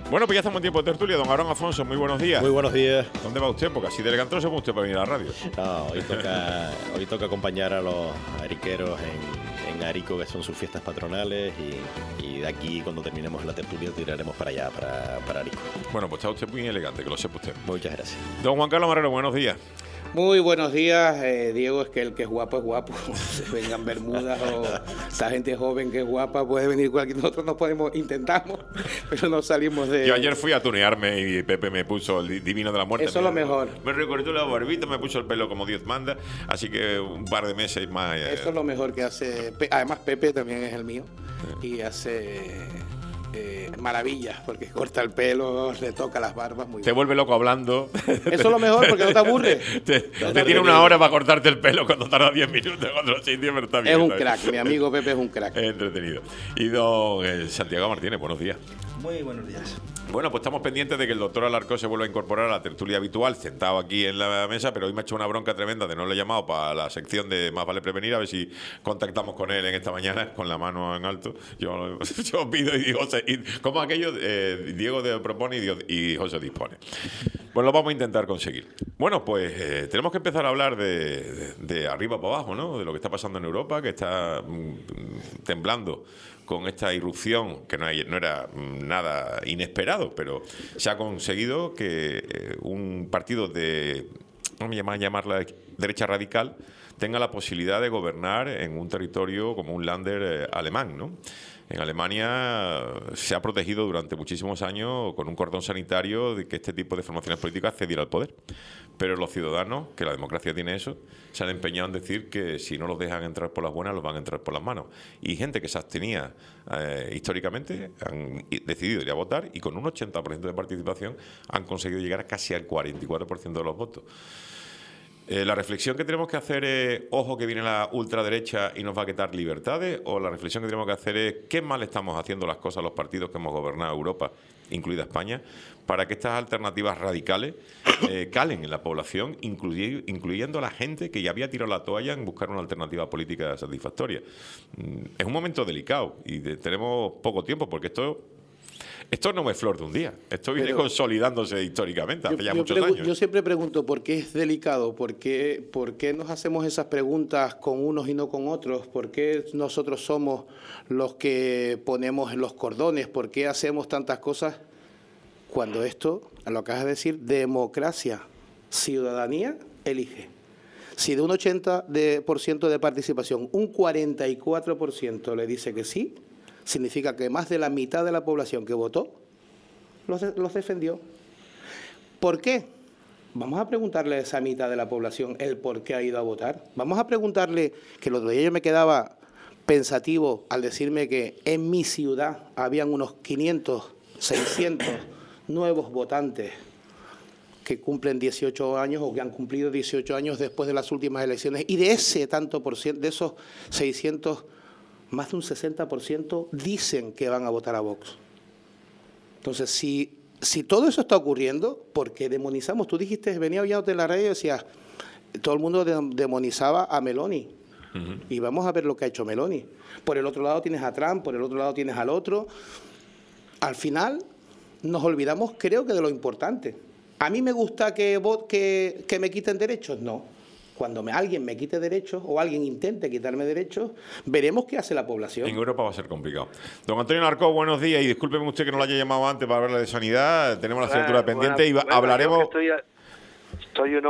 Bueno, pues ya estamos en tiempo de tertulia. Don Aarón Afonso, muy buenos días. Muy buenos días. ¿Dónde va usted? Porque así de elegante no se puede usted para venir a la radio. No, hoy toca acompañar a los ariqueros en Arico, que son sus fiestas patronales, y de aquí, cuando terminemos la tertulia, tiraremos para allá, para Arico. Bueno, pues está usted muy elegante, que lo sepa usted. Muchas gracias. Don Juan Carlos Marrero, buenos días. Muy buenos días, Diego. Es que el que es guapo es guapo. Se vengan bermudas o esta gente joven que es guapa puede venir cualquier. Nosotros no podemos, intentamos, pero no salimos de. Yo ayer fui a tunearme y Pepe me puso el divino de la muerte. Eso es lo mejor. Me recortó la barbita, me puso el pelo como Dios manda, así que un par de meses más. Eso es lo mejor que hace. Además, Pepe también es el mío y hace maravillas, porque corta el pelo, le toca las barbas muy bien. Te vuelve loco hablando. Eso es lo mejor, porque no te aburre. Te tiene una hora para cortarte el pelo cuando tarda 10 minutos en otro sitio, pero está bien. Es un crack, mi amigo Pepe es un crack. Es entretenido. Y don Santiago Martínez, buenos días. Muy buenos días. Bueno, pues estamos pendientes de que el doctor Alarcó se vuelva a incorporar a la tertulia habitual, sentado aquí en la mesa, pero hoy me ha hecho una bronca tremenda de no le he llamado para la sección de Más vale prevenir, a ver si contactamos con él en esta mañana, con la mano en alto. Yo pido y digo, como aquello, Diego propone y José dispone. Pues lo vamos a intentar conseguir. Bueno, pues tenemos que empezar a hablar de arriba para abajo, ¿no? De lo que está pasando en Europa, que está temblando con esta irrupción, que no era nada inesperado, pero se ha conseguido que un partido de, no me llaman a llamarla derecha radical, tenga la posibilidad de gobernar en un territorio como un Länder alemán, ¿no? En Alemania se ha protegido durante muchísimos años con un cordón sanitario de que este tipo de formaciones políticas cediera al poder. Pero los ciudadanos, que la democracia tiene eso, se han empeñado en decir que si no los dejan entrar por las buenas, los van a entrar por las manos. Y gente que se abstenía históricamente han decidido ir a votar y con un 80% de participación han conseguido llegar casi al 44% de los votos. ¿La reflexión que tenemos que hacer es, ojo que viene la ultraderecha y nos va a quitar libertades? ¿O la reflexión que tenemos que hacer es, qué mal estamos haciendo las cosas los partidos que hemos gobernado Europa, incluida España, para que estas alternativas radicales calen en la población, incluyendo a la gente que ya había tirado la toalla en buscar una alternativa política satisfactoria? Es un momento delicado y tenemos poco tiempo, porque esto no es flor de un día. Esto viene consolidándose históricamente hace ya muchos años. Yo siempre pregunto por qué es delicado, por qué nos hacemos esas preguntas con unos y no con otros, por qué nosotros somos los que ponemos los cordones, por qué hacemos tantas cosas cuando esto, lo acabas de decir, democracia, ciudadanía, elige. Si de un 80% de participación, un 44% le dice que sí, significa que más de la mitad de la población que votó los defendió. ¿Por qué? Vamos a preguntarle a esa mitad de la población el por qué ha ido a votar. Vamos a preguntarle, que el otro día yo me quedaba pensativo al decirme que en mi ciudad habían unos 500, 600 nuevos votantes que cumplen 18 años o que han cumplido 18 años después de las últimas elecciones. Y de ese tanto por ciento, de esos 600, más de un 60% dicen que van a votar a Vox. Entonces, si todo eso está ocurriendo, ¿por qué demonizamos? Tú dijiste, venía oyéndote en la radio y decías, todo el mundo demonizaba a Meloni. Uh-huh. Y vamos a ver lo que ha hecho Meloni. Por el otro lado tienes a Trump, por el otro lado tienes al otro. Al final nos olvidamos, creo que, de lo importante. ¿A mí me gusta que me quiten derechos? No. Cuando alguien me quite derechos o alguien intente quitarme derechos, veremos qué hace la población. En Europa va a ser complicado. Don Antonio Alarcó, buenos días, y discúlpeme usted que no lo haya llamado antes para hablar de sanidad. Tenemos la asignatura pendiente y hablaremos. Soy un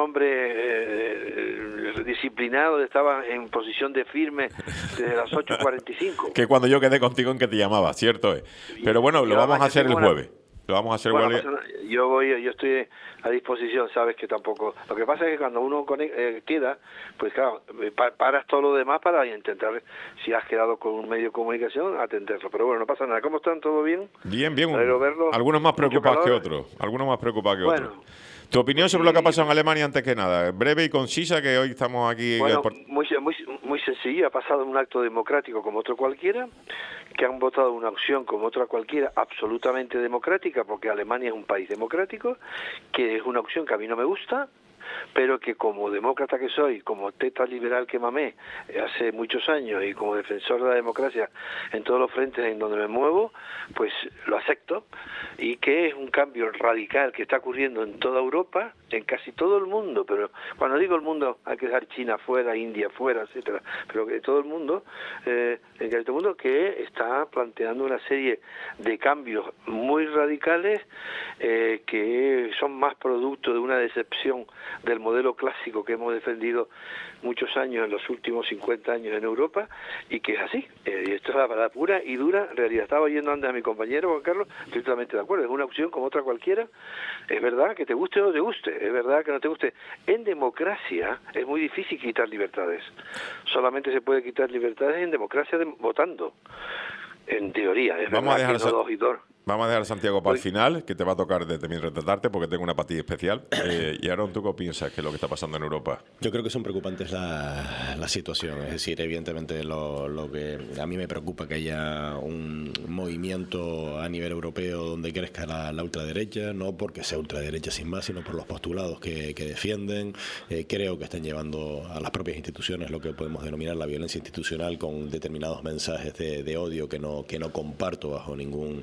hombre disciplinado, estaba en posición de firme desde las 8:45. Que cuando yo quedé contigo en que te llamaba, cierto es. Pero bueno, lo vamos a hacer el jueves. Lo vamos a hacer igual. Yo estoy a disposición, sabes que tampoco. Lo que pasa es que cuando uno queda, pues claro, paras todo lo demás para intentar, si has quedado con un medio de comunicación, atenderlo. Pero bueno, no pasa nada. ¿Cómo están? ¿Todo bien? Bien. Algunos más preocupados que otros. Tu opinión sobre lo que ha pasado en Alemania antes que nada, breve y concisa, que hoy estamos aquí. Bueno, muy sencillo. Ha pasado un acto democrático como otro cualquiera, que han votado una opción como otra cualquiera, absolutamente democrática, porque Alemania es un país democrático, que es una opción que a mí no me gusta, pero que como demócrata que soy, como teta liberal que mamé hace muchos años y como defensor de la democracia en todos los frentes en donde me muevo, pues lo acepto, y que es un cambio radical que está ocurriendo en toda Europa, en casi todo el mundo, pero cuando digo el mundo hay que dejar China fuera, India fuera, etcétera, pero que todo el mundo, en casi todo el mundo, que está planteando una serie de cambios muy radicales que son más producto de una decepción del modelo clásico que hemos defendido muchos años, en los últimos 50 años en Europa, y que es así, y esto es la pura y dura realidad. Estaba oyendo antes a mi compañero Juan Carlos, estoy totalmente de acuerdo, es una opción como otra cualquiera, es verdad que te guste o no te guste, es verdad que no te guste. En democracia es muy difícil quitar libertades, solamente se puede quitar libertades en democracia votando, en teoría, es Vamos verdad a dejar que no dos y dos. Vamos a dejar a Santiago para el final, que te va a tocar también retratarte porque tengo una patilla especial. Y Aaron, ¿tú qué piensas que es lo que está pasando en Europa? Yo creo que son preocupantes la situación. Es decir, evidentemente lo que a mí me preocupa que haya un movimiento a nivel europeo donde crezca la ultraderecha, no porque sea ultraderecha sin más, sino por los postulados que defienden. Creo que están llevando a las propias instituciones lo que podemos denominar la violencia institucional, con determinados mensajes de odio que no comparto bajo ningún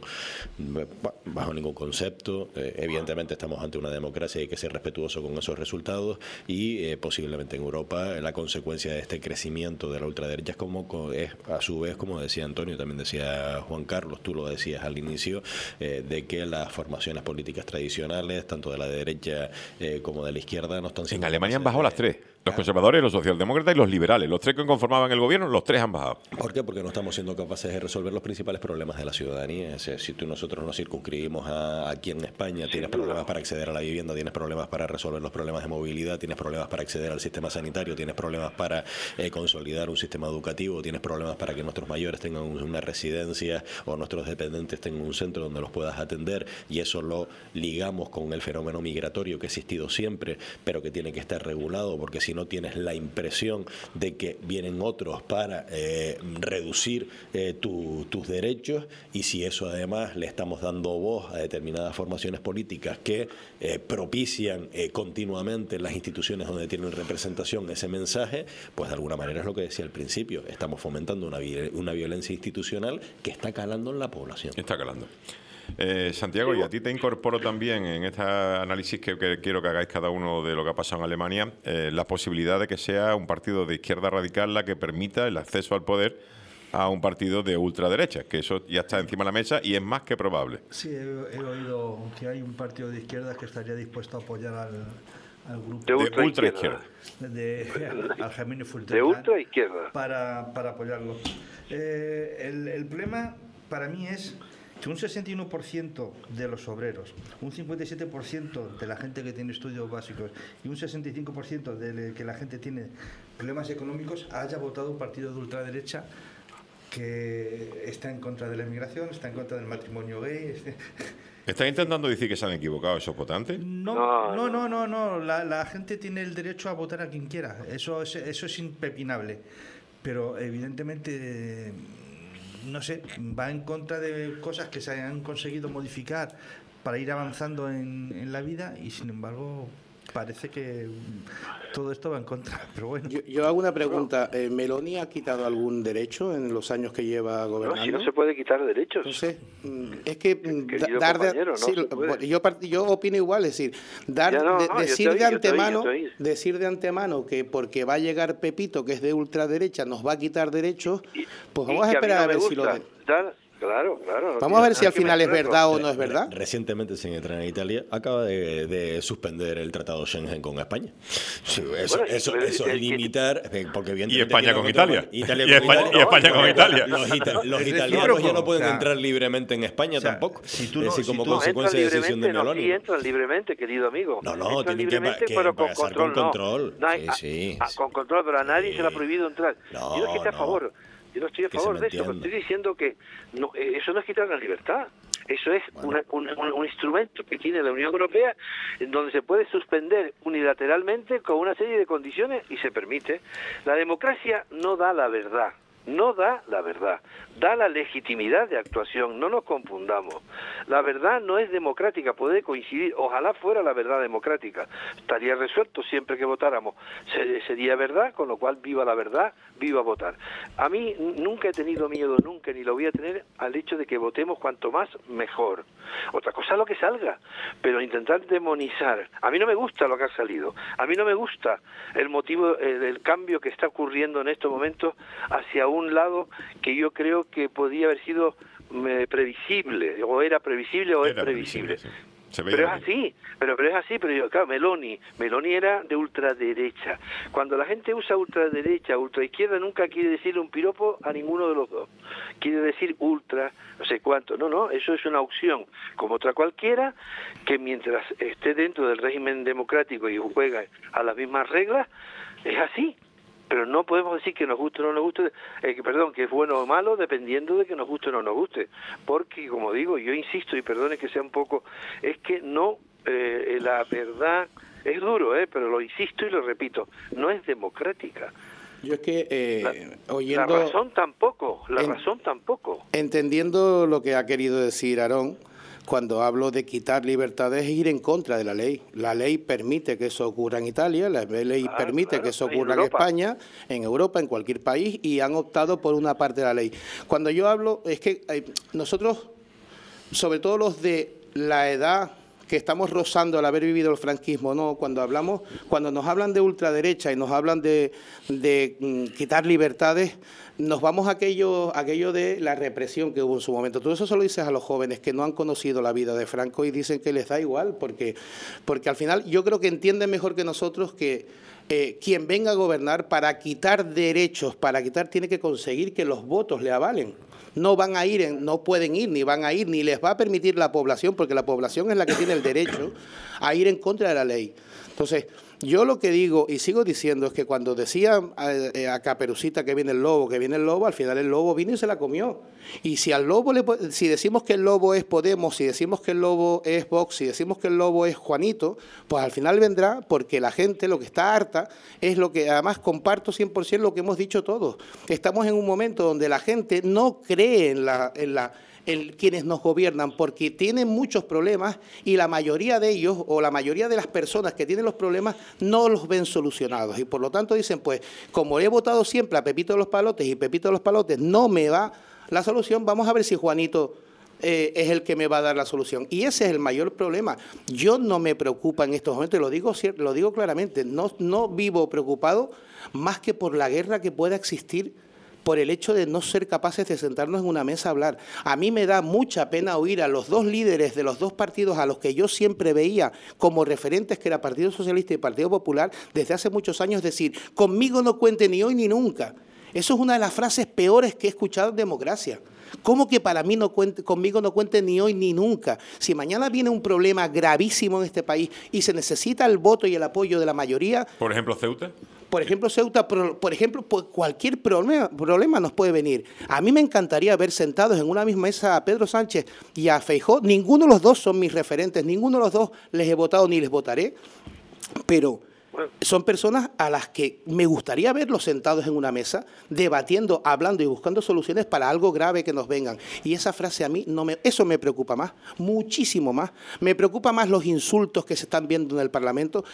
concepto. Evidentemente estamos ante una democracia y hay que ser respetuoso con esos resultados, y posiblemente en Europa la consecuencia de este crecimiento de la ultraderecha es a su vez, como decía Antonio, también decía Juan Carlos, tú lo decías al inicio, de que las formaciones políticas tradicionales, tanto de la derecha como de la izquierda, no están siendo... En Alemania han bajado las tres. Los conservadores, los socialdemócratas y los liberales. Los tres que conformaban el gobierno, los tres han bajado. ¿Por qué? Porque no estamos siendo capaces de resolver los principales problemas de la ciudadanía. Si nosotros nos circunscribimos aquí en España, tienes problemas para acceder a la vivienda, tienes problemas para resolver los problemas de movilidad, tienes problemas para acceder al sistema sanitario, tienes problemas para consolidar un sistema educativo, tienes problemas para que nuestros mayores tengan una residencia o nuestros dependientes tengan un centro donde los puedas atender, y eso lo ligamos con el fenómeno migratorio que ha existido siempre, pero que tiene que estar regulado, porque si no tienes la impresión de que vienen otros para reducir tus derechos, y si eso además le estamos dando voz a determinadas formaciones políticas que propician continuamente en las instituciones donde tienen representación ese mensaje, pues de alguna manera es lo que decía al principio, estamos fomentando una violencia institucional que está calando en la población. Está calando. Santiago, y a ti te incorporo también en este análisis que quiero que hagáis cada uno de lo que ha pasado en Alemania, la posibilidad de que sea un partido de izquierda radical la que permita el acceso al poder a un partido de ultraderecha, que eso ya está encima de la mesa y es más que probable. Sí, he oído que hay un partido de izquierda que estaría dispuesto a apoyar al grupo de ultraizquierda, al Germino Fulton, de ultraizquierda, para apoyarlo. El problema para mí es que un 61% de los obreros, un 57% de la gente que tiene estudios básicos y un 65% de que la gente tiene problemas económicos haya votado un partido de ultraderecha que está en contra de la inmigración, está en contra del matrimonio gay. ¿Están intentando decir que se han equivocado esos votantes? No. La gente tiene el derecho a votar a quien quiera. Eso es impepinable. Pero evidentemente, no sé, va en contra de cosas que se han conseguido modificar para ir avanzando en la vida, y sin embargo parece que todo esto va en contra, pero bueno. Yo hago una pregunta. ¿Meloni ha quitado algún derecho en los años que lleva gobernando? No, si no se puede quitar derechos. Entonces, es que yo opino igual, es decir, decir de antemano que porque va a llegar Pepito, que es de ultraderecha, nos va a quitar derechos, pues vamos a esperar a ver si lo... Claro. Vamos a ver si al final es verdad o no es verdad. Recientemente el señor Trana Italia acaba de suspender el Tratado Schengen con España. Sí, eso es limitar, porque bien. Y España con Italia. Y España con Italia. Los italianos ya no pueden entrar libremente en España tampoco. Como consecuencia de decisión de Meloni. Sí, entran libremente, querido amigo. No, tienen que pero con control. Con control, pero a nadie se le ha prohibido entrar. Yo no es que esté a favor. Yo no estoy a favor de eso, pero estoy diciendo que eso no es quitar la libertad. Eso es un instrumento que tiene la Unión Europea en donde se puede suspender unilateralmente con una serie de condiciones y se permite. La democracia no da la verdad. no da la verdad, da la legitimidad de actuación, no nos confundamos. La verdad no es democrática, puede coincidir, ojalá fuera la verdad democrática, estaría resuelto siempre que votáramos, sería verdad, con lo cual viva la verdad, viva votar. A mí nunca he tenido miedo, nunca, ni lo voy a tener al hecho de que votemos cuanto más mejor. Otra cosa es lo que salga, pero intentar demonizar, a mí no me gusta lo que ha salido, a mí no me gusta el motivo, el cambio que está ocurriendo en estos momentos hacia un lado que yo creo que podía haber sido previsible, o era previsible o es previsible. Sí. Pero es así, pero es así, claro, Meloni era de ultraderecha. Cuando la gente usa ultraderecha, ultraizquierda, nunca quiere decir un piropo a ninguno de los dos. Quiere decir ultra, no sé cuánto. No, eso es una opción, como otra cualquiera, que mientras esté dentro del régimen democrático y juega a las mismas reglas, es así. Pero no podemos decir que nos guste o no nos guste, que es bueno o malo, dependiendo de que nos guste o no nos guste. Porque, como digo, yo insisto, y perdone que sea un poco, es que no, la verdad, es duro, pero lo insisto y lo repito, no es democrática. Yo es que, oyendo... La razón tampoco. Entendiendo lo que ha querido decir Aarón, cuando hablo de quitar libertades es ir en contra de la ley. La ley permite que eso ocurra en Italia, la ley permite que eso ocurra en España, en Europa, en cualquier país, y han optado por una parte de la ley. Cuando yo hablo, es que nosotros, sobre todo los de la edad que estamos rozando al haber vivido el franquismo, no, cuando nos hablan de ultraderecha y nos hablan de quitar libertades, nos vamos a aquello de la represión que hubo en su momento. Todo eso se lo dices a los jóvenes que no han conocido la vida de Franco y dicen que les da igual, porque al final yo creo que entienden mejor que nosotros que quien venga a gobernar para quitar derechos, tiene que conseguir que los votos le avalen. No van a ir, no pueden ir, ni van a ir, ni les va a permitir la población, porque la población es la que tiene el derecho a ir en contra de la ley. Entonces, yo lo que digo y sigo diciendo es que cuando decía a Caperucita que viene el lobo, al final el lobo vino y se la comió. Y si al lobo si decimos que el lobo es Podemos, si decimos que el lobo es Vox, si decimos que el lobo es Juanito, pues al final vendrá porque la gente lo que está harta es lo que además comparto 100% lo que hemos dicho todos. Estamos en un momento donde la gente no cree en quienes nos gobiernan, porque tienen muchos problemas y la mayoría de ellos o la mayoría de las personas que tienen los problemas no los ven solucionados y por lo tanto dicen, pues como he votado siempre a Pepito de los Palotes y Pepito de los Palotes no me da la solución, vamos a ver si Juanito es el que me va a dar la solución. Y ese es el mayor problema. Yo no me preocupa en estos momentos, lo digo claramente, no vivo preocupado más que por la guerra que pueda existir por el hecho de no ser capaces de sentarnos en una mesa a hablar. A mí me da mucha pena oír a los dos líderes de los dos partidos a los que yo siempre veía como referentes, que era Partido Socialista y Partido Popular, desde hace muchos años decir, conmigo no cuente ni hoy ni nunca. Eso es una de las frases peores que he escuchado en democracia. ¿Cómo que conmigo no cuente ni hoy ni nunca? Si mañana viene un problema gravísimo en este país y se necesita el voto y el apoyo de la mayoría... Por ejemplo, Ceuta. Por ejemplo, Ceuta, cualquier problema nos puede venir. A mí me encantaría ver sentados en una misma mesa a Pedro Sánchez y a Feijóo. Ninguno de los dos son mis referentes, ninguno de los dos les he votado ni les votaré, pero son personas a las que me gustaría verlos sentados en una mesa, debatiendo, hablando y buscando soluciones para algo grave que nos vengan. Y esa frase a mí, eso me preocupa más, muchísimo más. Me preocupa más los insultos que se están viendo en el Parlamento.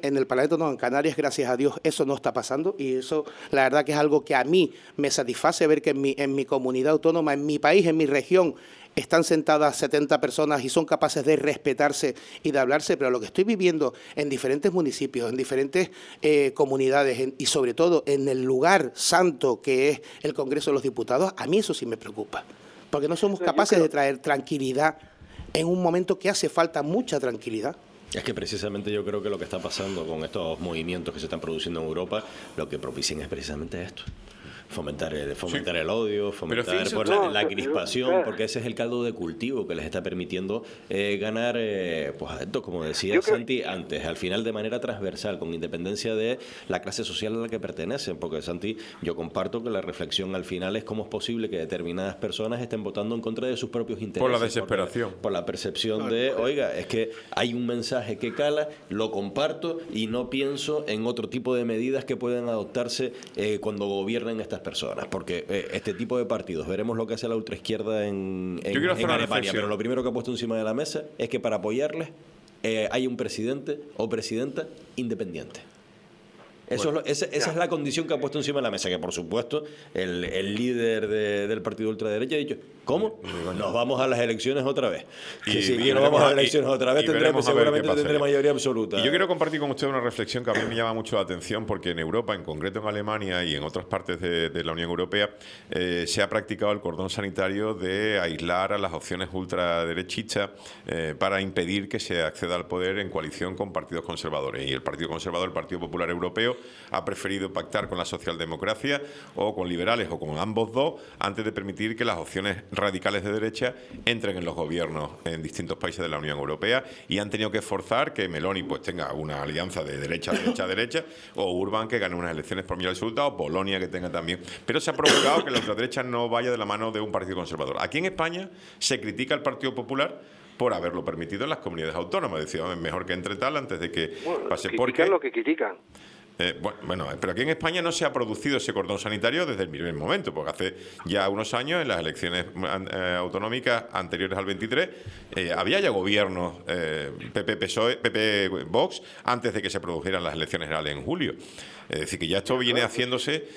En Canarias, gracias a Dios, eso no está pasando. Y eso, la verdad que es algo que a mí me satisface ver que en mi comunidad autónoma, en mi país, en mi región, están sentadas 70 personas y son capaces de respetarse y de hablarse, pero lo que estoy viviendo en diferentes municipios, en diferentes comunidades y sobre todo en el lugar santo que es el Congreso de los Diputados, a mí eso sí me preocupa, porque no somos capaces de traer tranquilidad en un momento que hace falta mucha tranquilidad. Es que precisamente yo creo que lo que está pasando con estos movimientos que se están produciendo en Europa, lo que propician es precisamente esto. Fomentar el odio, fomentar la crispación, porque ese es el caldo de cultivo que les está permitiendo ganar, pues esto, como decía Santi antes, al final de manera transversal, con independencia de la clase social a la que pertenecen, porque Santi, yo comparto que la reflexión al final es cómo es posible que determinadas personas estén votando en contra de sus propios intereses. Por la desesperación. Por la percepción de, oiga, es que hay un mensaje que cala, lo comparto y no pienso en otro tipo de medidas que pueden adoptarse cuando gobiernen estas estas personas, porque este tipo de partidos, veremos lo que hace la ultraizquierda en Alemania, pero lo primero que ha puesto encima de la mesa es que para apoyarles hay un presidente o presidenta independiente. Esa es la condición que ha puesto encima de la mesa, que por supuesto el líder del partido ultraderecha ha dicho, ¿cómo? Nos vamos a las elecciones otra vez. Si nos vamos a las elecciones otra vez, seguramente tendré mayoría absoluta. Y yo quiero compartir con usted una reflexión que a mí me llama mucho la atención, porque en Europa, en concreto en Alemania y en otras partes de la Unión Europea, se ha practicado el cordón sanitario de aislar a las opciones ultraderechistas para impedir que se acceda al poder en coalición con partidos conservadores. Y el Partido Conservador, el Partido Popular Europeo, ha preferido pactar con la socialdemocracia o con liberales o con ambos dos antes de permitir que las opciones radicales de derecha entren en los gobiernos en distintos países de la Unión Europea, y han tenido que forzar que Meloni pues tenga una alianza de derecha o Urban que gane unas elecciones por mayoría absoluta, o Polonia que tenga también. Pero se ha provocado que la ultraderecha no vaya de la mano de un partido conservador. Aquí en España se critica al Partido Popular por haberlo permitido en las comunidades autónomas. Decía, mejor que entre tal antes de que pase. Critican lo que critican. Bueno, pero aquí en España no se ha producido ese cordón sanitario desde el primer momento, porque hace ya unos años, en las elecciones autonómicas anteriores al 23, había ya gobiernos PP, PSOE, PP, Vox, antes de que se produjeran las elecciones generales en julio. Es decir, que ya esto viene haciéndose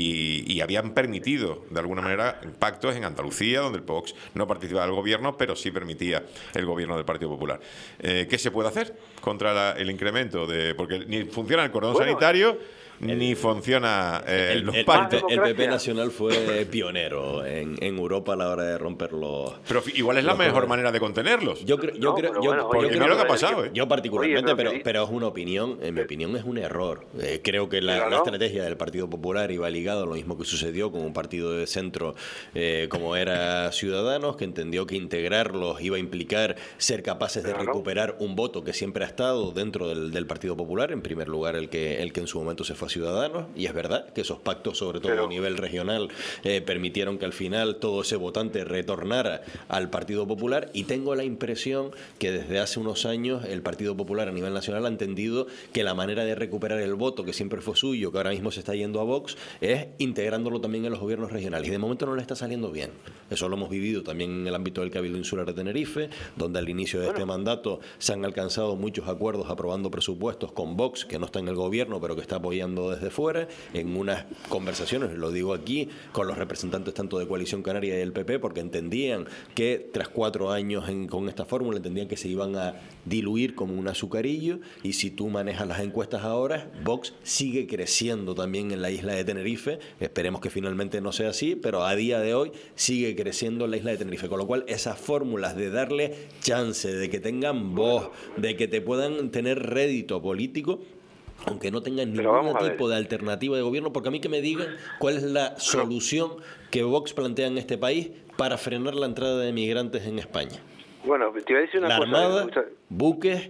y habían permitido, de alguna manera, pactos en Andalucía, donde el Vox no participaba del gobierno, pero sí permitía el gobierno del Partido Popular. ¿Qué se puede hacer contra el incremento? Porque ni funciona el cordón sanitario, ni funciona los pactos. El PP Nacional fue pionero en Europa a la hora de romper los... Pero igual es la mejor manera de contenerlos. Yo creo porque mira lo que ha pasado. Yo particularmente, pero es una opinión, en mi opinión es un error. Creo que la estrategia del Partido Popular iba ligada a lo mismo que sucedió con un partido de centro como era Ciudadanos, que entendió que integrarlos iba a implicar ser capaces de recuperar un voto que siempre ha estado dentro del Partido Popular, en primer lugar el que en su momento se fue a Ciudadanos, y es verdad que esos pactos, sobre todo a nivel regional, permitieron que al final todo ese votante retornara al Partido Popular, y tengo la impresión que desde hace unos años el Partido Popular a nivel nacional ha entendido que la manera de recuperar el voto que siempre fue suyo, que ahora mismo se está yendo a Vox, es integrándolo también en los gobiernos regionales, y de momento no le está saliendo bien. Eso lo hemos vivido también en el ámbito del Cabildo Insular de Tenerife, donde al inicio de este mandato se han alcanzado muchos acuerdos aprobando presupuestos con Vox, que no está en el gobierno pero que está apoyando desde fuera, en unas conversaciones, lo digo aquí, con los representantes tanto de Coalición Canaria y del PP, porque entendían que tras 4 años con esta fórmula, entendían que se iban a diluir como un azucarillo, y si tú manejas las encuestas ahora, Vox sigue creciendo también en la isla de Tenerife, esperemos que finalmente no sea así, pero a día de hoy sigue creciendo en la isla de Tenerife, con lo cual esas fórmulas de darle chance, de que tengan voz, de que te puedan tener rédito político, aunque no tengan ningún tipo de alternativa de gobierno, porque a mí que me digan cuál es la solución que Vox plantea en este país para frenar la entrada de migrantes en España. Bueno, te iba a decir una cosa. La Armada, buques,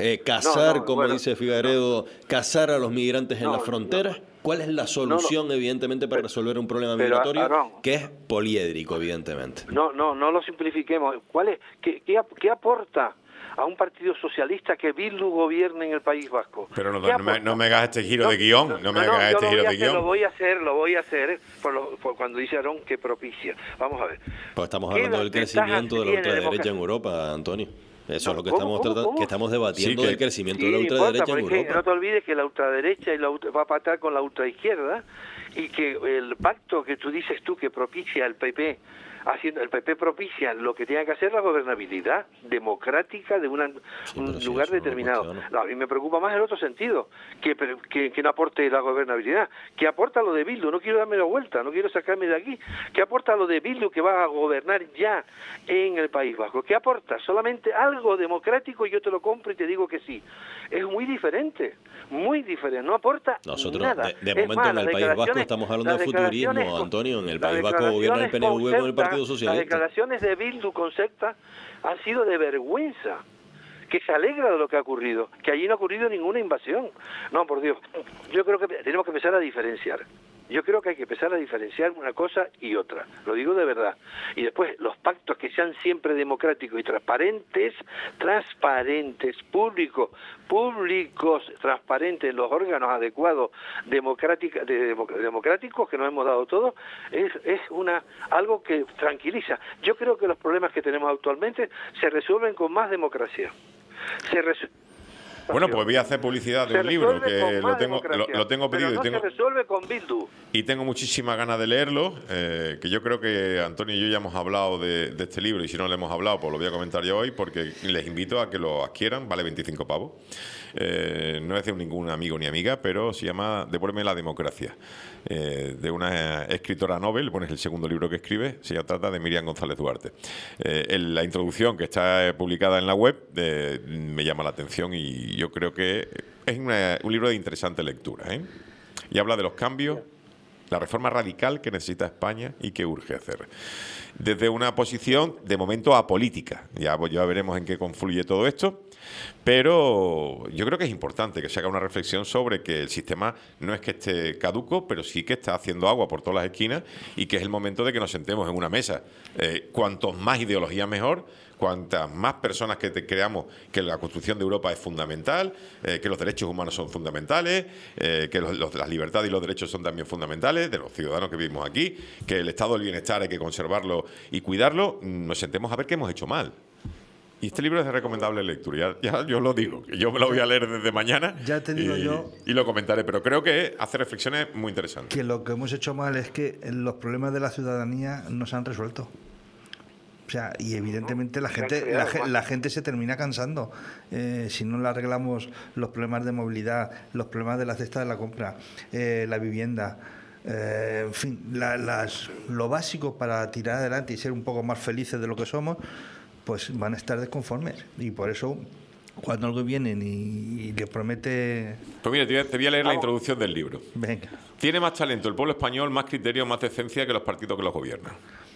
cazar, como dice Figueredo, cazar a los migrantes en las fronteras. ¿Cuál es la solución, evidentemente, para resolver un problema migratorio que es poliédrico, evidentemente? No lo simplifiquemos. ¿Qué aporta a un partido socialista que Bildu gobierne en el País Vasco? Pero no me hagas este giro de guión. Lo voy a hacer por cuando dice Aarón que propicia. Vamos a ver. Pues estamos hablando del crecimiento de la ultraderecha en Europa, Antonio. Eso es lo que estamos debatiendo, del crecimiento de la ultraderecha en Europa. No te olvides que la ultraderecha va a pactar con la ultraizquierda, y que el pacto que tú dices que propicia el PP, el PP propicia lo que tiene que hacer la gobernabilidad democrática de un lugar determinado. A mí me preocupa más el otro sentido, que no aporte la gobernabilidad, que aporta lo de Bildu. No quiero darme la vuelta, no quiero sacarme de aquí. ¿Qué aporta lo de Bildu, que va a gobernar ya en el País Vasco? ¿Qué aporta? Solamente algo democrático, y yo te lo compro y te digo que sí. Es muy diferente, no aporta nada. De momento en el País Vasco estamos hablando de futurismo, Antonio. En el País Vasco gobierna el PNV con el Partido Socialista. Las declaraciones de Bildu con secta han sido de vergüenza, que se alegra de lo que ha ocurrido, que allí no ha ocurrido ninguna invasión. No, por Dios, yo creo que tenemos que empezar a diferenciar. Yo creo que hay que empezar a diferenciar una cosa y otra, lo digo de verdad. Y después, los pactos que sean siempre democráticos y transparentes, públicos, transparentes, los órganos adecuados, democráticos que nos hemos dado todos, es algo que tranquiliza. Yo creo que los problemas que tenemos actualmente se resuelven con más democracia. Bueno, pues voy a hacer publicidad de un libro que lo tengo pedido. Pero no se resuelve con Bildu. Y tengo muchísimas ganas de leerlo, que yo creo que Antonio y yo ya hemos hablado de este libro, y si no lo hemos hablado, pues lo voy a comentar yo hoy, porque les invito a que lo adquieran, vale 25 pavos. No es de ningún amigo ni amiga, pero se llama Devuélveme la democracia, de una escritora Nobel. Bueno, es el segundo libro que escribe, se trata de Miriam González Duarte. La introducción que está publicada en la web me llama la atención, y yo creo que es un libro de interesante lectura, ¿eh? Y habla de los cambios, la reforma radical que necesita España y que urge hacer. Desde una posición, de momento, apolítica. Ya veremos en qué confluye todo esto. Pero yo creo que es importante que se haga una reflexión sobre que el sistema no es que esté caduco, pero sí que está haciendo agua por todas las esquinas, y que es el momento de que nos sentemos en una mesa. Cuantos más ideología mejor, cuantas más personas que creamos que la construcción de Europa es fundamental, que los derechos humanos son fundamentales, que las libertades y los derechos son también fundamentales de los ciudadanos que vivimos aquí, que el estado del bienestar hay que conservarlo y cuidarlo, nos sentemos a ver qué hemos hecho mal. Y este libro es de recomendable lectura, ya yo lo digo, que yo me lo voy a leer desde mañana. Ya te digo yo. Y lo comentaré, pero creo que hace reflexiones muy interesantes. Que lo que hemos hecho mal es que los problemas de la ciudadanía no se han resuelto. O sea, y evidentemente la gente se termina cansando. Si no le arreglamos los problemas de movilidad, los problemas de la cesta de la compra, la vivienda, en fin, lo básico para tirar adelante y ser un poco más felices de lo que somos, pues van a estar desconformes. Y por eso, cuando algo viene y le promete... Pues mira, te voy a leer la introducción del libro. Venga. Tiene más talento el pueblo español, más criterio, más decencia que los partidos que los gobiernan.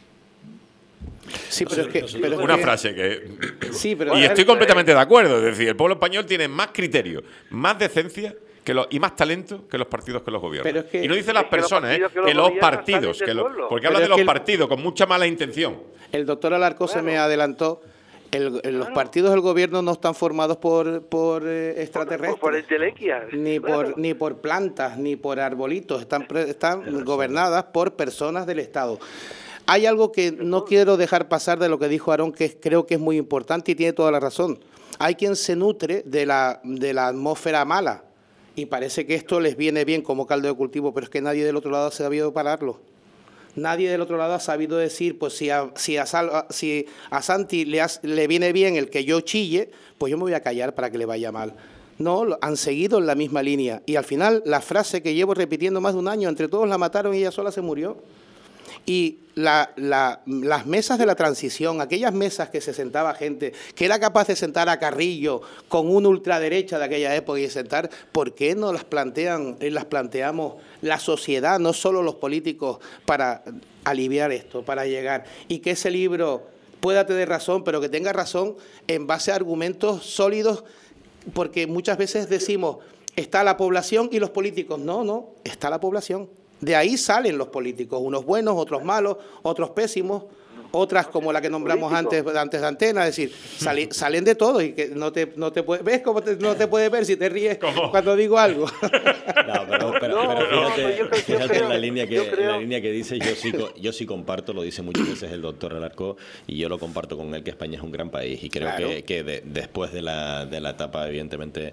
Sí, pero es que... Una frase que... Sí, pero y estoy completamente de acuerdo. Es decir, el pueblo español tiene más criterio, más decencia y más talento que los partidos que los gobiernan. Y no dicen las personas, que los partidos. Porque habla de los partidos con mucha mala intención. El doctor Alarcó se me adelantó. Los partidos del gobierno no están formados por extraterrestres. Por entelequias. Ni por plantas, ni por arbolitos. Están gobernadas por personas del Estado. Hay algo que no quiero dejar pasar de lo que dijo Aarón, que creo que es muy importante y tiene toda la razón. Hay quien se nutre de la atmósfera mala y parece que esto les viene bien como caldo de cultivo, pero es que nadie del otro lado ha sabido pararlo. Nadie del otro lado ha sabido decir, pues si a Santi le viene bien el que yo chille, pues yo me voy a callar para que le vaya mal. No, han seguido en la misma línea. Y al final, la frase que llevo repitiendo más de un año, entre todos la mataron y ella sola se murió. Y las mesas de la transición, aquellas mesas que se sentaba gente, que era capaz de sentar a Carrillo con una ultraderecha de aquella época y sentar, ¿por qué no las planteamos la sociedad, no solo los políticos, para aliviar esto, para llegar? Y que ese libro pueda tener razón, pero que tenga razón en base a argumentos sólidos, porque muchas veces decimos, está la población y los políticos. No, está la población. De ahí salen los políticos, unos buenos, otros malos, otros pésimos, otras como la que nombramos antes de Antena, es decir, salen de todo y que no te puedes, ¿ves cómo no te puedes ver si te ríes cuando digo algo? No, pero fíjate en la línea que dice, yo sí comparto, lo dice muchas veces el doctor Alarcó, y yo lo comparto con él, que España es un gran país, y creo que después de la etapa, evidentemente,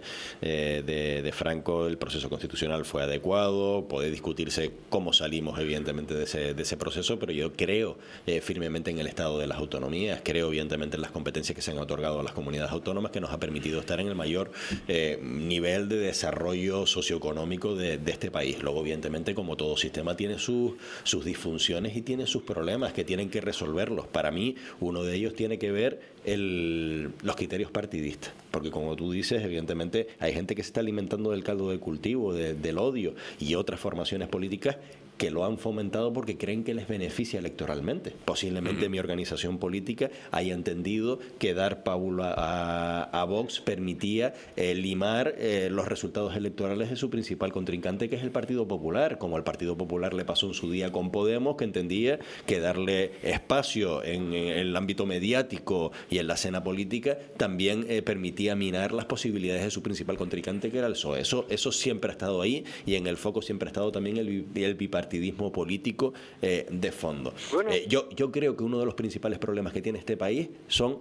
de Franco, el proceso constitucional fue adecuado, puede discutirse cómo salimos, evidentemente, de ese proceso, pero yo creo firmemente en el estado de las autonomías, creo evidentemente en las competencias que se han otorgado a las comunidades autónomas, que nos ha permitido estar en el mayor nivel de desarrollo socioeconómico de este país. Luego, evidentemente, como todo sistema, tiene sus disfunciones y tiene sus problemas que tienen que resolverlos. Para mí, uno de ellos tiene que ver los criterios partidistas, porque como tú dices, evidentemente hay gente que se está alimentando del caldo de cultivo, del odio, y otras formaciones políticas que lo han fomentado porque creen que les beneficia electoralmente. Posiblemente mi organización política haya entendido que dar paulo a Vox permitía limar los resultados electorales de su principal contrincante, que es el Partido Popular, como al Partido Popular le pasó en su día con Podemos, que entendía que darle espacio en el ámbito mediático y en la escena política también permitía minar las posibilidades de su principal contrincante, que era el PSOE. Eso siempre ha estado ahí, y en el foco siempre ha estado también el bipartidismo político de fondo. Bueno. Yo creo que uno de los principales problemas que tiene este país son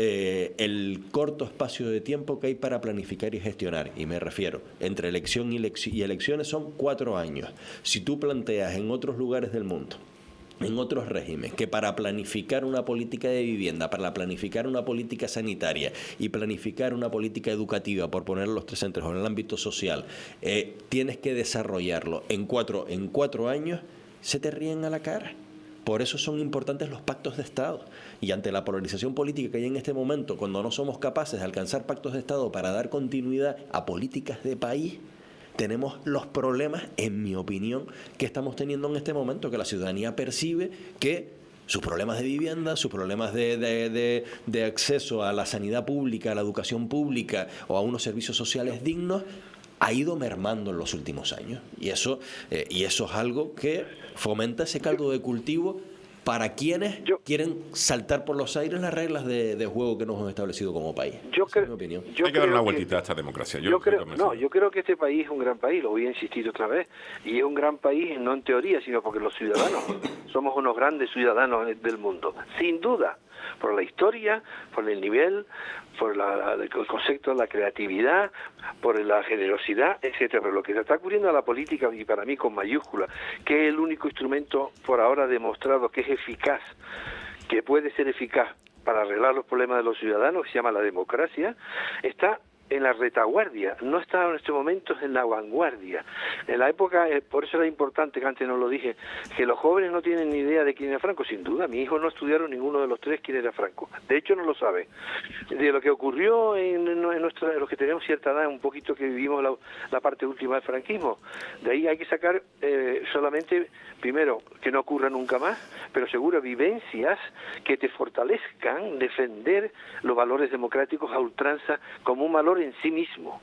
el corto espacio de tiempo que hay para planificar y gestionar, y me refiero, entre elección y elecciones son 4 años. Si tú planteas en otros lugares del mundo, en otros regímenes, que para planificar una política de vivienda, para planificar una política sanitaria y planificar una política educativa, por poner los 3 centros, o en el ámbito social, tienes que desarrollarlo en cuatro años, se te ríen a la cara. Por eso son importantes los pactos de Estado. Y ante la polarización política que hay en este momento, cuando no somos capaces de alcanzar pactos de Estado para dar continuidad a políticas de país, tenemos los problemas, en mi opinión, que estamos teniendo en este momento, que la ciudadanía percibe que sus problemas de vivienda, sus problemas de acceso a la sanidad pública, a la educación pública o a unos servicios sociales dignos, ha ido mermando en los últimos años. Y eso es algo que fomenta ese caldo de cultivo para quienes quieren saltar por los aires las reglas de juego que nos hemos establecido como país. Esa es mi opinión. Hay que dar una vueltita a esta democracia. Yo creo que este país es un gran país, lo voy a insistir otra vez, y es un gran país no en teoría, sino porque los ciudadanos somos unos grandes ciudadanos del mundo, sin duda, por la historia, por el nivel, por el concepto de la creatividad, por la generosidad, etcétera. Pero lo que se está ocurriendo a la política, y para mí con mayúscula, que es el único instrumento por ahora demostrado que es eficaz, que puede ser eficaz para arreglar los problemas de los ciudadanos, que se llama la democracia, está en la retaguardia, no está en este momento en la vanguardia. En la época, por eso era importante, que antes no lo dije, que los jóvenes no tienen ni idea de quién era Franco. Sin duda, mi hijo no estudiaron ninguno de los 3 quién era Franco. De hecho, no lo sabe. De lo que ocurrió en los que tenemos cierta edad, un poquito que vivimos la parte última del franquismo, de ahí hay que sacar solamente, primero, que no ocurra nunca más, pero seguro vivencias que te fortalezcan defender los valores democráticos a ultranza como un valor en sí mismo,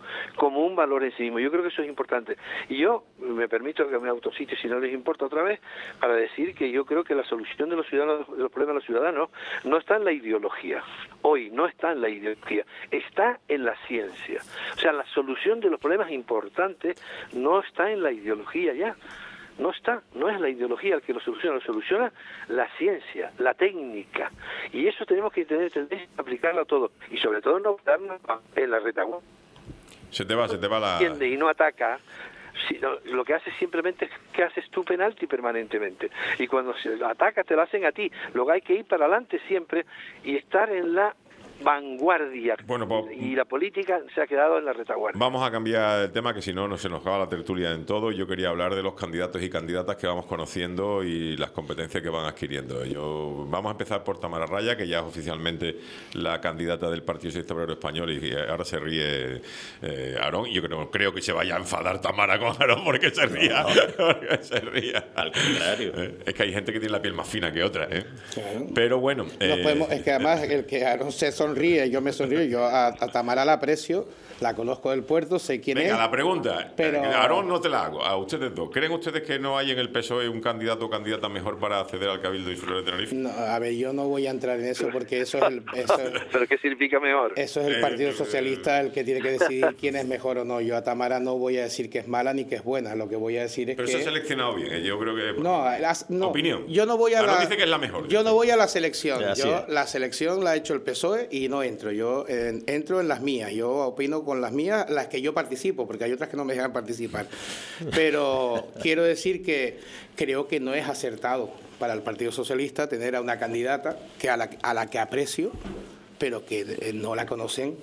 Yo creo que eso es importante. Y yo me permito que me autocite, si no les importa otra vez, para decir que yo creo que la solución de los problemas de los ciudadanos no está en la ideología. Hoy no está en la ideología, está en la ciencia. O sea, la solución de los problemas importantes no está en la ideología ya. No es la ideología el que lo soluciona la ciencia, la técnica, y eso tenemos que tener tendencia a aplicarlo a todo, y sobre todo no darnos en la retaguardia. Se te va la... Y no ataca, sino lo que hace simplemente es que haces tu penalti permanentemente, y cuando se ataca te lo hacen a ti. Luego hay que ir para adelante siempre y estar en la vanguardia. Bueno, pues, y la política se ha quedado en la retaguardia. Vamos a cambiar el tema, que si no se nos acaba la tertulia en todo. Yo quería hablar de los candidatos y candidatas que vamos conociendo y las competencias que van adquiriendo. Vamos a empezar por Tamara Raya, que ya es oficialmente la candidata del Partido Socialista Obrero Español, y ahora se ríe Aarón, y yo creo que se vaya a enfadar Tamara con Aarón porque se ría. No. Porque se ría. Al contrario. Es que hay gente que tiene la piel más fina que otra, ¿eh? Claro. Pero bueno... es que además el que Aarón se sonríe, yo me sonrío, yo a Tamara la aprecio, la conozco del puerto, sé quién es. Venga, la pregunta, pero... Aarón, no te la hago, a ustedes dos. ¿Creen ustedes que no hay en el PSOE un candidato o candidata mejor para acceder al Cabildo Insular de Tenerife? No, a ver, yo no voy a entrar en eso porque eso es ¿Pero qué significa mejor? Eso es el Partido Socialista el que tiene que decidir quién es mejor o no. Yo a Tamara no voy a decir que es mala ni que es buena, lo que voy a decir es pero que... Pero se ha seleccionado bien, yo creo que... No, opinión. Yo no voy a Aarón dice que es la mejor. Yo no voy a la selección. Gracias. La selección la ha hecho el PSOE y no entro. Yo entro en las mías. Yo opino con las mías, las que yo participo, porque hay otras que no me dejan participar. Pero quiero decir que creo que no es acertado para el Partido Socialista tener a una candidata que a la que aprecio, pero que no la conocen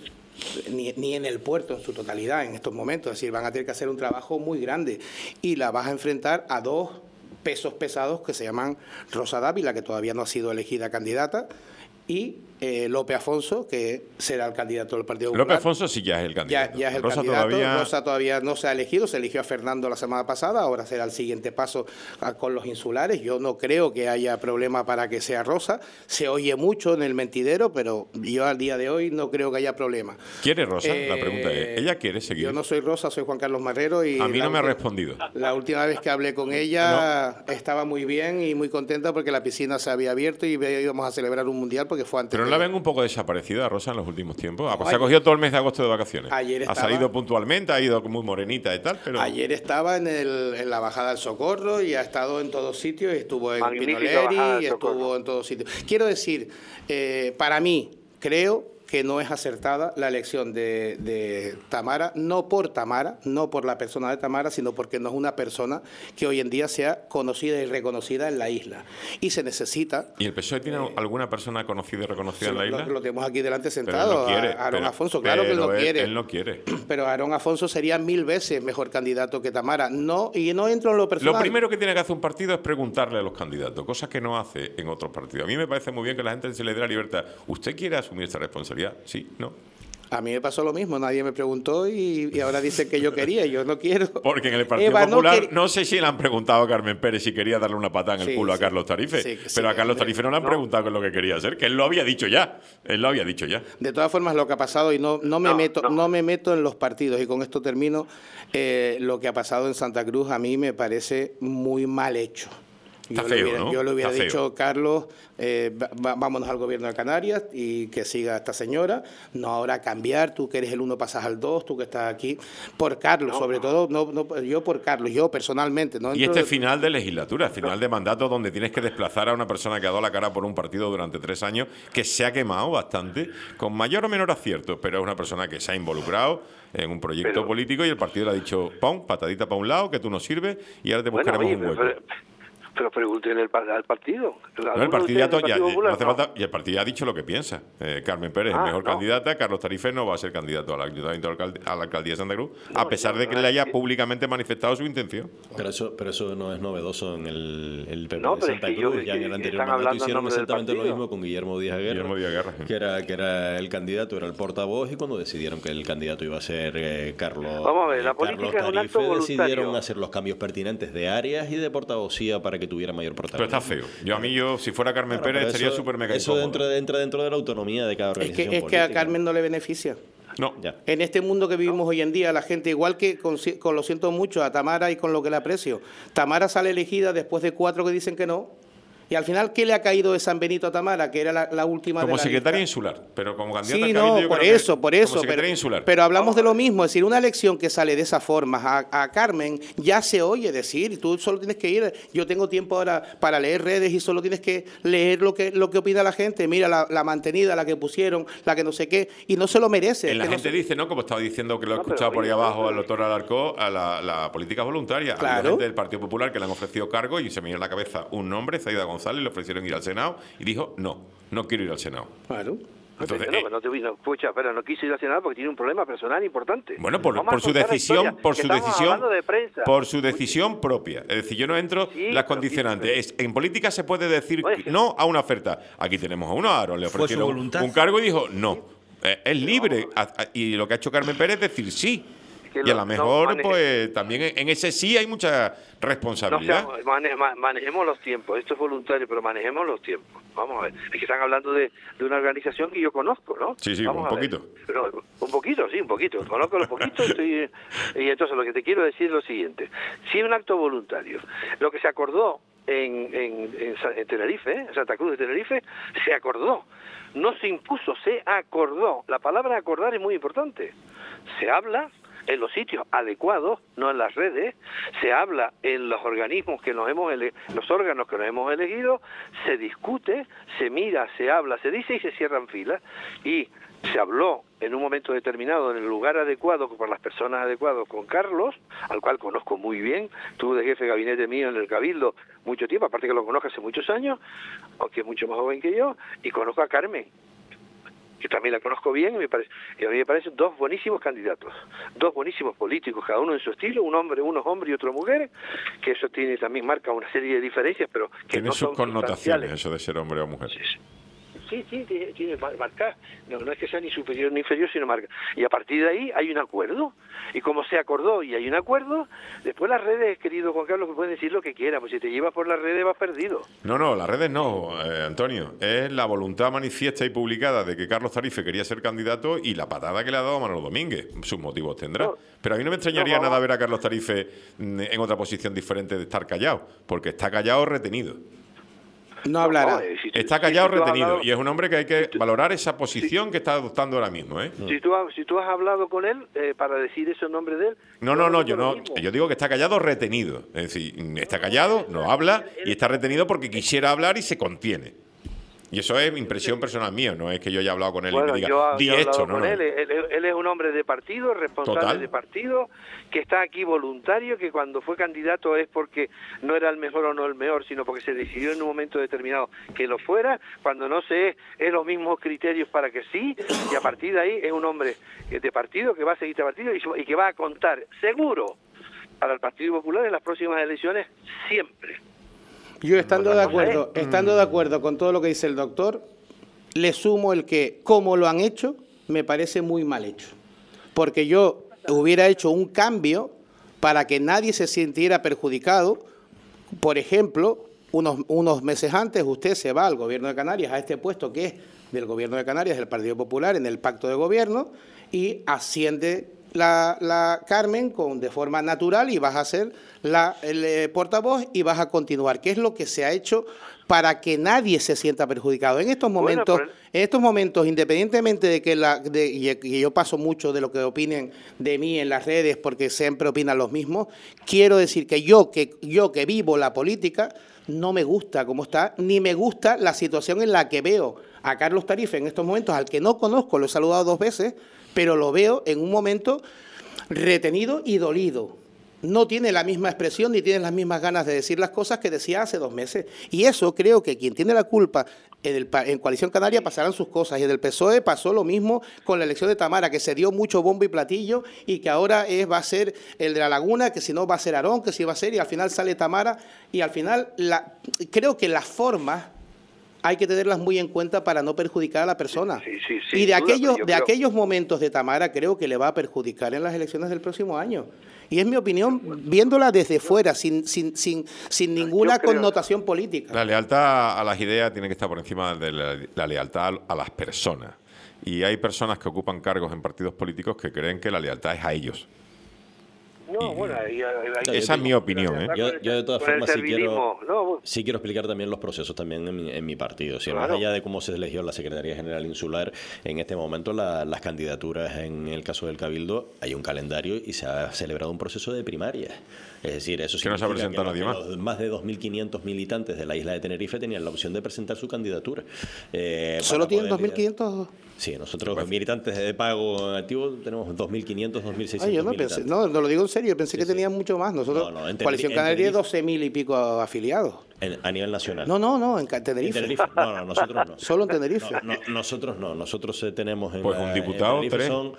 ni en el puerto en su totalidad en estos momentos. Es decir, van a tener que hacer un trabajo muy grande y la vas a enfrentar a dos pesos pesados que se llaman Rosa Dávila, que todavía no ha sido elegida candidata, y López Afonso, que será el candidato del Partido Popular. López Afonso sí ya es el candidato. Ya es el Rosa candidato. Rosa todavía no se ha elegido, se eligió a Fernando la semana pasada, ahora será el siguiente paso con los insulares. Yo no creo que haya problema para que sea Rosa. Se oye mucho en el mentidero, pero yo al día de hoy no creo que haya problema. ¿Quiere Rosa? La pregunta es, ¿ella quiere seguir? Yo no soy Rosa, soy Juan Carlos Marrero. Y a mí no me ha respondido. La última vez que hablé con ella estaba muy bien y muy contenta porque la piscina se había abierto y íbamos a celebrar un mundial porque fue antes. Pero no la ven un poco desaparecida, Rosa, en los últimos tiempos. Se ha cogido todo el mes de agosto de vacaciones. Ha salido puntualmente, ha ido muy morenita y tal, pero... Ayer estaba en la bajada del Socorro y ha estado en todos sitios, estuvo en Pinoleri y estuvo en todos sitios. Quiero decir, para mí, creo que no es acertada la elección de Tamara, no por la persona de Tamara, sino porque no es una persona que hoy en día sea conocida y reconocida en la isla. Y se necesita... ¿Y el PSOE tiene alguna persona conocida y reconocida en la isla? Lo tenemos aquí delante sentado, Aarón Afonso, claro que él no quiere. Él no quiere. Pero Aarón Afonso sería 1000 veces mejor candidato que Tamara. Y no entro en lo personal. Lo primero que tiene que hacer un partido es preguntarle a los candidatos, cosas que no hace en otros partidos. A mí me parece muy bien que la gente se le dé la libertad. ¿Usted quiere asumir esta responsabilidad? Sí, no. A mí me pasó lo mismo, nadie me preguntó y ahora dicen que yo quería, yo no quiero. Porque en el Partido Popular no sé si le han preguntado a Carmen Pérez si quería darle una patada en el culo a Carlos Tarife, pero a Carlos Tarife no le han preguntado qué es lo que quería hacer, que él lo había dicho ya. De todas formas, lo que ha pasado, y no me meto en los partidos, y con esto termino, lo que ha pasado en Santa Cruz a mí me parece muy mal hecho. Yo le hubiera dicho, Carlos, vámonos al gobierno de Canarias y que siga esta señora, no ahora cambiar, tú que eres el 1 pasas al 2, tú que estás aquí, por Carlos, sobre todo, yo por Carlos, yo personalmente. ¿no? Y final de legislatura, final de mandato, donde tienes que desplazar a una persona que ha dado la cara por un partido durante 3 años, que se ha quemado bastante, con mayor o menor acierto, pero es una persona que se ha involucrado en un proyecto político y el partido le ha dicho, pum, patadita para un lado, que tú no sirves y ahora te buscaremos un hueco. Pero pregúntenle al partido. El partido ya no hace falta, y el partido ya ha dicho lo que piensa. Carmen Pérez es mejor candidata, Carlos Tarife no va a ser candidato a la alcaldía de Santa Cruz, a pesar de que le haya públicamente manifestado su intención. Pero eso no es novedoso en el PP de Santa Cruz. Ya en el anterior mandato hicieron exactamente lo mismo con Guillermo Díaz Guerra, que era el candidato, era el portavoz, y cuando decidieron que el candidato iba a ser Carlos Tarife, decidieron hacer los cambios pertinentes de áreas y de portavocía para que tuviera mayor protagonismo. Pero está feo. Yo si fuera Carmen Pérez estaría súper mega incómodo. Eso entra dentro de la autonomía de cada organización política. Es que a Carmen no le beneficia. No. Ya. En este mundo que vivimos hoy en día, la gente, igual que con lo siento mucho a Tamara y con lo que le aprecio, Tamara sale elegida después de 4 que dicen que no. Y al final, ¿qué le ha caído de San Benito a Tamara? Que era la última de la lista. Como secretaria insular, pero como candidata al Cabildo. Sí, por eso. Insular. Pero hablamos de lo mismo. Es decir, una elección que sale de esa forma a Carmen ya se oye decir, tú solo tienes que ir. Yo tengo tiempo ahora para leer redes y solo tienes que leer lo que opina la gente. Mira, la mantenida, la que pusieron, la que no sé qué, y no se lo merece. La gente dice, ¿no? Como estaba diciendo que lo he escuchado por ahí abajo al doctor Alarcó, a la política voluntaria. Claro. Hay gente del Partido Popular que le han ofrecido cargo y se me viene a la cabeza un nombre, Zaida González, le ofrecieron ir al Senado y dijo, no quiero ir al Senado. Claro. Entonces, pero no quiso ir al Senado porque tiene un problema personal importante. Bueno, por su decisión propia. Es decir, yo no entro las condicionantes. En política se puede decir no a una oferta. Aquí tenemos a uno, a Aarón le ofrecieron un cargo y dijo no. Es libre. Y lo que ha hecho Carmen Pérez es decir sí. Y a lo mejor, pues, también en ese sí hay mucha responsabilidad. Manejemos los tiempos. Esto es voluntario, pero manejemos los tiempos. Vamos a ver. Es que están hablando de una organización que yo conozco, ¿no? Sí, un poquito. Pero, un poquito. Conozco los poquitos. Y entonces lo que te quiero decir es lo siguiente. Si es un acto voluntario, lo que se acordó en Tenerife, en Santa Cruz de Tenerife, se acordó. No se impuso, se acordó. La palabra acordar es muy importante. Se habla en los sitios adecuados, no en las redes, se habla en los organismos que los órganos que nos hemos elegido, se discute, se mira, se habla, se dice y se cierran filas. Y se habló en un momento determinado, en el lugar adecuado, por las personas adecuadas, con Carlos, al cual conozco muy bien, tuve de jefe de gabinete mío en el Cabildo mucho tiempo, aparte que lo conozco hace muchos años, aunque es mucho más joven que yo, y conozco a Carmen, que también la conozco bien, y a mí me parecen 2 buenísimos candidatos, 2 buenísimos políticos, cada uno en su estilo, uno hombre y otro mujer, que eso también marca una serie de diferencias, pero que tiene no sus son connotaciones, eso de ser hombre o mujer. Sí, tiene marca. No es que sea ni superior ni inferior, sino marca. Y a partir de ahí hay un acuerdo. Y como se acordó y hay un acuerdo, después las redes, querido Juan Carlos, que pueden decir lo que quieran, pues si te llevas por las redes vas perdido. No, las redes no, Antonio. Es la voluntad manifiesta y publicada de que Carlos Tarife quería ser candidato y la patada que le ha dado a Manolo Domínguez. Sus motivos tendrá. No, Pero a mí no me extrañaría nada ver a Carlos Tarife en otra posición diferente de estar callado, porque está callado o retenido. No hablará. Está callado retenido y es un hombre que hay que valorar esa posición que está adoptando ahora mismo, ¿eh? Si tú has hablado con él para decir eso en nombre de él... Yo digo que está callado retenido. Es decir, está callado, no habla y está retenido porque quisiera hablar y se contiene. Y eso es impresión personal mía, no es que yo haya hablado con él y me diga, di esto, ¿no? Él es un hombre de partido, responsable de partido, que está aquí voluntario, que cuando fue candidato es porque no era el mejor o no el mejor, sino porque se decidió en un momento determinado que lo fuera, cuando no se es los mismos criterios para que sí, y a partir de ahí es un hombre de partido que va a seguir este partido y que va a contar seguro para el Partido Popular en las próximas elecciones siempre. Yo estando de acuerdo con todo lo que dice el doctor, le sumo el que, como lo han hecho, me parece muy mal hecho. Porque yo hubiera hecho un cambio para que nadie se sintiera perjudicado. Por ejemplo, unos meses antes usted se va al Gobierno de Canarias, a este puesto que es del Gobierno de Canarias, del Partido Popular, en el pacto de gobierno, y asciende la Carmen de forma natural y vas a ser el portavoz y vas a continuar, que es lo que se ha hecho para que nadie se sienta perjudicado. En estos momentos, independientemente de que yo paso mucho de lo que opinen de mí en las redes, porque siempre opinan los mismos, quiero decir que yo que vivo la política, no me gusta cómo está, ni me gusta la situación en la que veo a Carlos Tarife en estos momentos, al que no conozco, lo he saludado 2 veces, pero lo veo en un momento retenido y dolido. No tiene la misma expresión ni tiene las mismas ganas de decir las cosas que decía hace 2 meses. Y eso creo que quien tiene la culpa en Coalición Canaria pasarán sus cosas. Y en el PSOE pasó lo mismo con la elección de Tamara, que se dio mucho bombo y platillo y que ahora va a ser el de La Laguna, que si no va a ser Aarón, que si va a ser, y al final sale Tamara. Y al final creo que las formas hay que tenerlas muy en cuenta para no perjudicar a la persona. Sí, y de aquellos momentos de Tamara creo que le va a perjudicar en las elecciones del próximo año. Y es mi opinión, viéndola desde fuera, sin ninguna connotación política. La lealtad a las ideas tiene que estar por encima de la lealtad a las personas. Y hay personas que ocupan cargos en partidos políticos que creen que la lealtad es a ellos. Esa es mi opinión, ¿eh? Yo de todas formas sí quiero explicar también los procesos también en mi partido. Si más allá de cómo se eligió la Secretaría General Insular, en este momento las candidaturas en el caso del Cabildo, hay un calendario y se ha celebrado un proceso de primarias. Es decir, eso que no se ha presentado nadie más. Más de 2.500 militantes de la isla de Tenerife tenían la opción de presentar su candidatura. ¿Solo tienen 2.500? Sí, nosotros militantes de pago activo tenemos 2.500, 2.600 yo no militantes. Pensé, no lo digo en serio, yo pensé que tenían mucho más. Nosotros, Coalición Canaria, 12.000 y pico afiliados. A nivel nacional. No, en Tenerife. ¿En Tenerife? No, nosotros no. Solo en Tenerife. Nosotros no. Nosotros tenemos pues un diputado, en Tenerife 3. son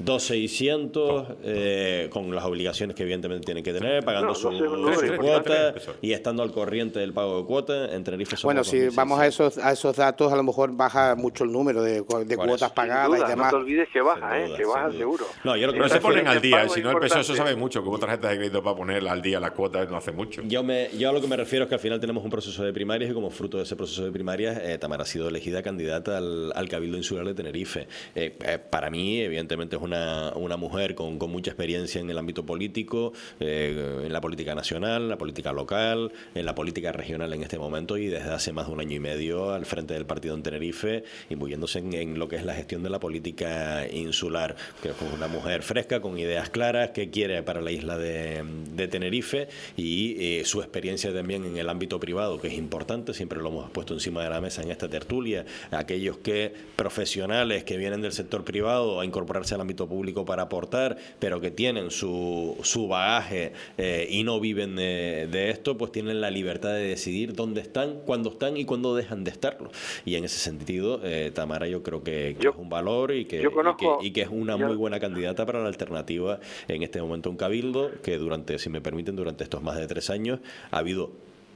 2.600 con las obligaciones que evidentemente tienen que tener, pagando su cuota y estando al corriente del pago de cuota. En Tenerife son Bueno, si vamos a esos datos, a lo mejor baja mucho el número de cuotas pagadas y demás. No te olvides que baja, que baja seguro. No se ponen al día, si no el PSOE eso sabe mucho, que hubo tarjetas de crédito para poner al día las cuotas no hace mucho. Yo a lo que me refiero es que al final tenemos un proceso de primarias y como fruto de ese proceso de primarias Tamara ha sido elegida candidata al Cabildo Insular de Tenerife. Para mí, evidentemente, es una mujer con mucha experiencia en el ámbito político, en la política nacional, en la política local, en la política regional en este momento y desde hace más de 1 año y medio al frente del partido en Tenerife, imbuyéndose en lo que es la gestión de la política insular. Creo que es una mujer fresca, con ideas claras, que quiere para la isla de Tenerife y su experiencia también en el ámbito privado, que es importante, siempre lo hemos puesto encima de la mesa en esta tertulia, aquellos profesionales que vienen del sector privado a incorporarse al ámbito público para aportar, pero que tienen su bagaje y no viven de esto, pues tienen la libertad de decidir dónde están y cuándo dejan de estarlo. Y en ese sentido, Tamara yo creo que es un valor y que es una muy buena candidata para la alternativa en este momento un cabildo que durante, si me permiten, durante estos más de 3 años ha habido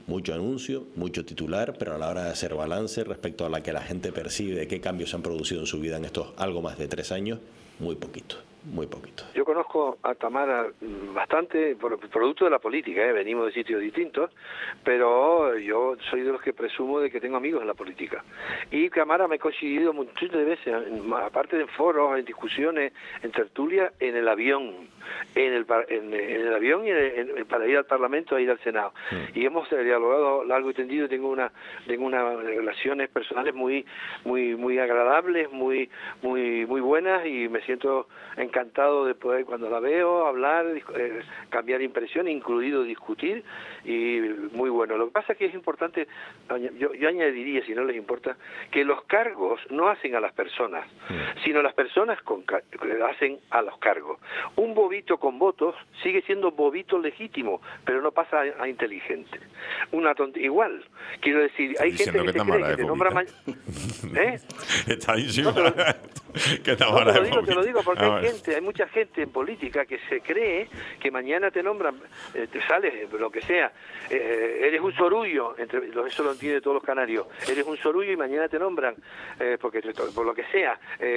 mucho anuncio, mucho titular, pero a la hora de hacer balance respecto a la que la gente percibe de qué cambios se han producido en su vida en estos algo más de 3 años, muy poquito. Muy poquito. Yo conozco a Tamara bastante por producto de la política, venimos de sitios distintos, pero yo soy de los que presumo de que tengo amigos en la política. Y Tamara me he coincidido muchas veces, aparte de en foros, en discusiones, en tertulias, en el avión. En el avión y para ir al Parlamento e ir al Senado. Y hemos dialogado largo y tendido. Tengo unas relaciones personales muy agradables, muy buenas, y me siento encantado de poder, cuando la veo, hablar, cambiar impresiones, incluido discutir, y muy bueno. Lo que pasa es que es importante, yo añadiría, si no les importa, que los cargos no hacen a las personas, sino las personas hacen a los cargos. Un bobito con votos sigue siendo bobito legítimo, pero no pasa a inteligente. Igual, quiero decir, hay gente que se cree que te nombra Está insinuando que Tamara te lo digo porque hay mucha gente en política que se cree que mañana te nombran, te sales, lo que sea, eres un sorullo, eso lo entienden todos los canarios, eres un sorullo y mañana te nombran, por lo que sea,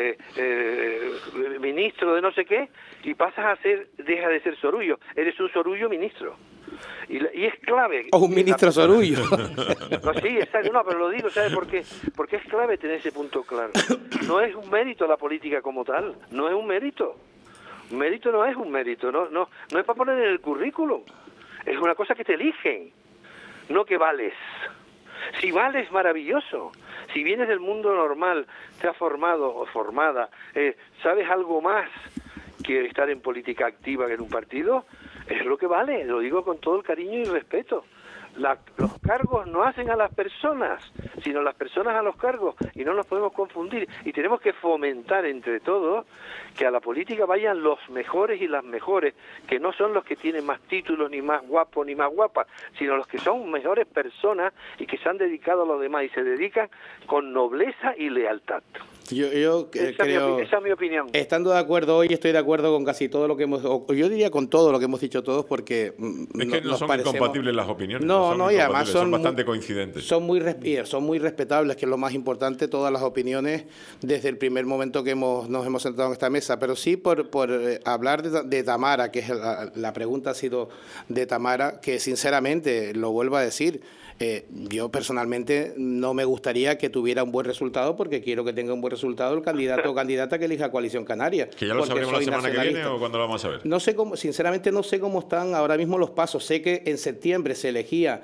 ministro de no sé qué, y pasas deja de ser sorullo, eres un sorullo ministro. Y es clave. O un ministro sorullo. No, sí, exacto. No, pero lo digo, ¿sabes por qué? Porque es clave tener ese punto claro. No es un mérito la política como tal. No es un mérito. Un mérito no es un mérito. No es para poner en el currículum. Es una cosa que te eligen. No que vales. Si vales, maravilloso. Si vienes del mundo normal, te has formado o formada, sabes algo más que estar en política activa que en un partido, es lo que vale, lo digo con todo el cariño y respeto. Los cargos no hacen a las personas, sino las personas a los cargos, y no nos podemos confundir. Y tenemos que fomentar entre todos que a la política vayan los mejores y las mejores, que no son los que tienen más títulos, ni más guapos, ni más guapas, sino los que son mejores personas y que se han dedicado a los demás y se dedican con nobleza y lealtad. Yo creo, esa es mi opinión. Estando de acuerdo hoy, estoy de acuerdo con casi todo lo que yo diría con todo lo que hemos dicho todos, porque es que no son incompatibles las opiniones. No, y además son bastante coincidentes. Son muy respetables, que es lo más importante, todas las opiniones desde el primer momento que nos hemos sentado en esta mesa. Pero sí por hablar de Tamara, que es la pregunta ha sido de Tamara, que sinceramente, lo vuelvo a decir, yo personalmente no me gustaría que tuviera un buen resultado, porque quiero que tenga un buen resultado el candidato o candidata que elija Coalición Canaria. ¿Que ya lo sabremos la semana que viene o cuándo lo vamos a ver? No sé cómo, sinceramente no sé cómo están ahora mismo los pasos. Sé que en septiembre se elegía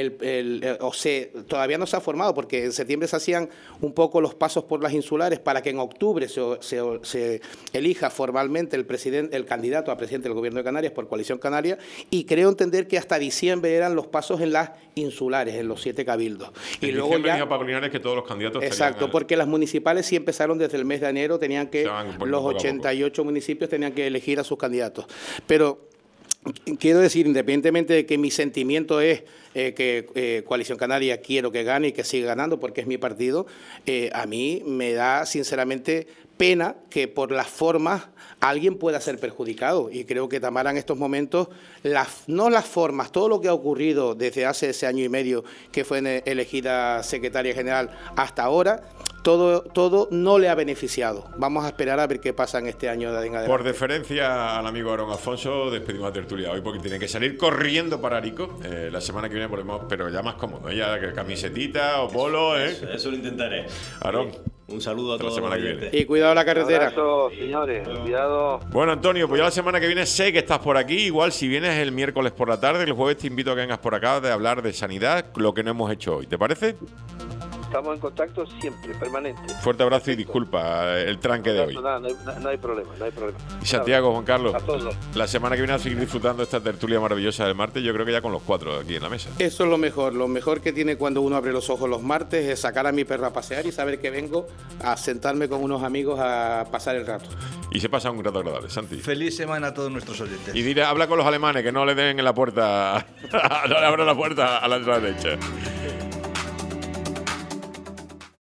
todavía no se ha formado, porque en septiembre se hacían un poco los pasos por las insulares para que en octubre se elija formalmente el candidato a presidente del Gobierno de Canarias por Coalición Canaria, y creo entender que hasta diciembre eran los pasos en las insulares, en los 7 cabildos. Y luego ya dijo Paco Linares que todos los candidatos... Exacto, porque las municipales sí empezaron desde el mes de enero, los 88 municipios tenían que elegir a sus candidatos. Pero quiero decir, independientemente de que mi sentimiento es que Coalición Canaria quiero que gane y que siga ganando porque es mi partido, a mí me da sinceramente pena que por las formas alguien pueda ser perjudicado, y creo que Tamara en estos momentos, no las formas, todo lo que ha ocurrido desde hace ese año y medio que fue elegida secretaria general hasta ahora, todo no le ha beneficiado. Vamos a esperar a ver qué pasa en este año de adelante. Por deferencia al amigo Aarón Afonso, despedimos la tertulia hoy porque tiene que salir corriendo para Arico. La semana que viene volvemos, pero ya más cómodo, ya camisetita o polo. Eso lo intentaré. Aarón, un saludo a todos. La semana que viene. Y cuidado la carretera. Abrazo, señores, cuidado. Bueno, Antonio, pues ya la semana que viene sé que estás por aquí. Igual si vienes el miércoles por la tarde, el jueves te invito a que vengas por acá de hablar de sanidad, lo que no hemos hecho hoy. ¿Te parece? Estamos en contacto siempre, permanente. Fuerte abrazo y disculpa el tranque de hoy. No hay problema, no hay problema. Y Santiago, Juan Carlos, a todos. La semana que viene a seguir disfrutando esta tertulia maravillosa del martes, yo creo que ya con los 4 aquí en la mesa. Eso es lo mejor que tiene cuando uno abre los ojos los martes, es sacar a mi perro a pasear y saber que vengo a sentarme con unos amigos a pasar el rato. Y se pasa un rato agradable, Santi. Feliz semana a todos nuestros oyentes. Y habla con los alemanes, que no le den en la puerta, no le abran la puerta a la derecha.